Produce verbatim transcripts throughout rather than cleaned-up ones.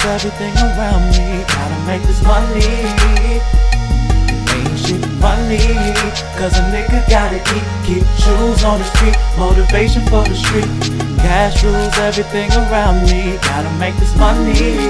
everything around me. Gotta make this money. Ain't shit funny, cause a nigga gotta eat. Keep shoes on the street, motivation for the street. Cash rules everything around me. Gotta make this money.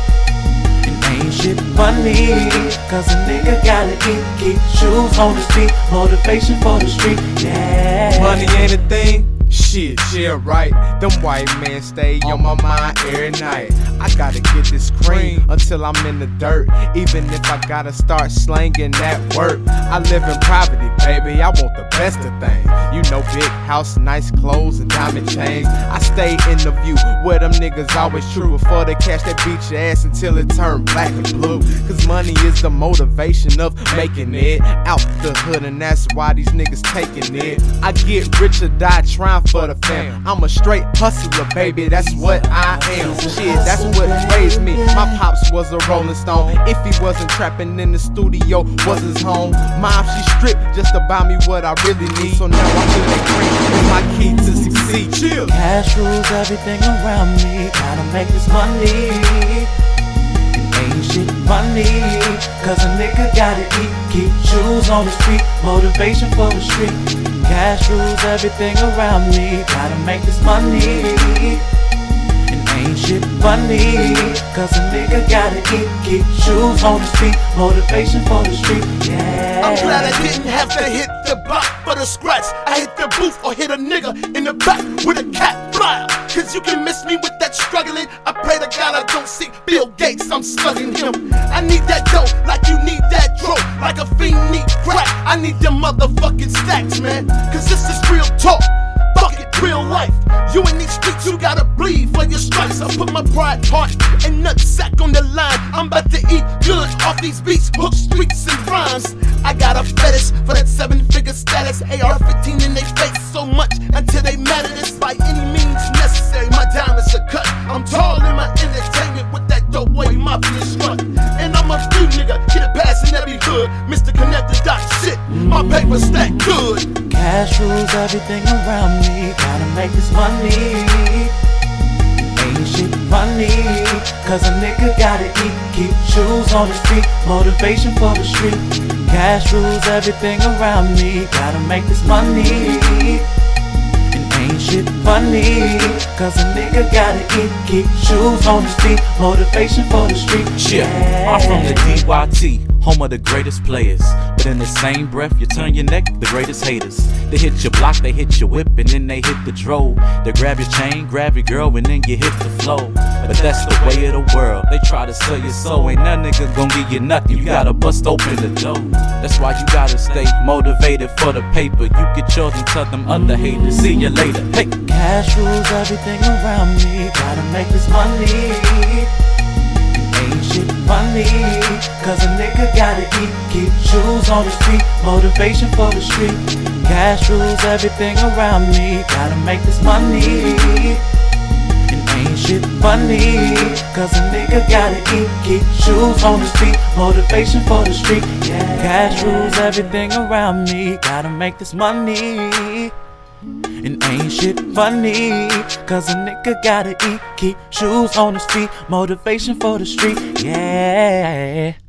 Ain't shit funny, cause a nigga gotta eat. Keep shoes on the street, motivation for the street, yeah. Money ain't a thing? Shit, yeah, right. Them white men stay on my mind every night. I gotta get this cream until I'm in the dirt. Even if I gotta start slanging that work. I live in poverty, baby, I want the best of things. You know, big house, nice clothes, and diamond chains. I stay in the view where them niggas always true. Before they catch that beat your ass until it turn black and blue. Cause money is the motivation of making it out the hood, and that's why these niggas taking it. I get rich or die trying for the fam. I'm a straight hustler, baby, that's what I am. Shit, that's what raised me. My pops was a rolling stone. If he wasn't trapping in the studio, was his home. Mom, she stripped just to buy me what I really need. So now I'm in that cream with my key to succeed. Chill. Cash rules everything around me. Gotta make this money. Ain't shit funny, cause a nigga gotta eat. Keep shoes on the street, motivation for the street. Cash rules everything around me. Gotta make this money. And ain't shit funny, cause a nigga gotta eat. Keep shoes on the street, motivation for the street, yeah. I'm glad I didn't have to hit the block for the scratch. I hit the booth or hit a nigga in the back with a cat flyer. Cause you can miss me with that struggling. I pray to God I don't see Bill Gates, I'm slugging him. I need that dough like you need that dope. Like a fiend need crack, I need them motherfucking stacks, man. Cause this is real talk, fuck it, real life. You in these streets, you gotta bleed for your stripes. I put my pride, heart, and nutsack on the line. I'm about to eat good off these beats, hook streets and rhymes. I got a fetish for that seven-figure status. A R fifteen in they face so much until they mad at us by any means necessary. My diamonds are cut. I'm tall in my entertainment with that dope boy mafia strut. And I'm a few nigga, get it past in every hood. Mister Connected dot shit, my paper stack good. Cash rules everything around me. Gotta make this money. Ain't shit funny, cause a nigga gotta eat. Keep shoes on the street, motivation for the street. Cash rules everything around me. Gotta make this money. And ain't shit funny, cause a nigga gotta eat. Keep shoes on the street, motivation for the street, yeah. I'm from the D Y T, home of the greatest players. But in the same breath, you turn your neck, the greatest haters. They hit your block, they hit your whip, and then they hit the drove. They grab your chain, grab your girl, and then you hit the flow. But that's the way of the world. They try to sell your soul. Ain't none nigga gon' give you nothing. You gotta bust open the door. That's why you gotta stay motivated for the paper. You get yours and tell them other haters. See you later. Hey. Cash rules everything around me. Gotta make this money. Ain't shit funny, cause a nigga gotta eat. Keep shoes on the street, motivation for the street. Cash rules everything around me. Gotta make this money. And ain't shit funny, cause a nigga gotta eat. Keep shoes on the street, motivation for the street, yeah. Cash rules everything around me. Gotta make this money. And ain't shit funny, cause a nigga gotta eat. Keep shoes on the street, motivation for the street, yeah.